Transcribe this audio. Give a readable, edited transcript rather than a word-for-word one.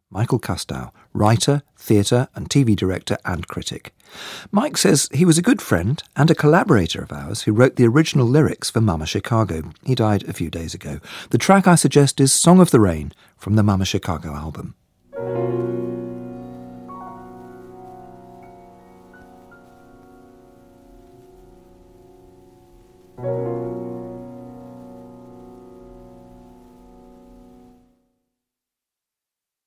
Michael Kustow, writer, theatre and TV director and critic. Mike says he was a good friend and a collaborator of ours who wrote the original lyrics for Mama Chicago. He died a few days ago. The track I suggest is Song of the Rain from the Mama Chicago album.